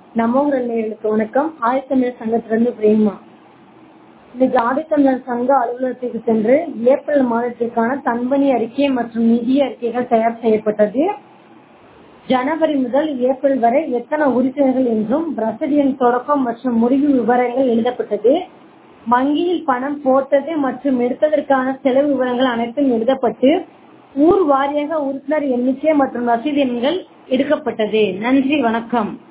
நமோகரல் நேயர்களுக்கு வணக்கம். ஆதித்தமிழர் சங்கத்திலிருந்து பிரேமா. இன்னைக்கு ஆதித்தமிழர் சங்க அலுவலகத்திற்கு சென்று ஏப்ரல் மாதத்திற்கான தன்பணி அறிக்கை மற்றும் நிதி அறிக்கைகள் தயார் செய்யப்பட்டது. ஜனவரி முதல் ஏப்ரல் வரை எத்தனை உறுப்பினர்கள் என்றும் ரசீதியின் தொடக்கம் மற்றும் முடிவு விவரங்கள் எழுதப்பட்டது. வங்கியில் பணம் போட்டது மற்றும் எடுத்ததற்கான செலவு விவரங்கள் அனைத்தும் எழுதப்பட்டு ஊர் வாரியாக உறுப்பினர் எண்ணிக்கை மற்றும் ரசீது எண்கள் எடுக்கப்பட்டது. நன்றி, வணக்கம்.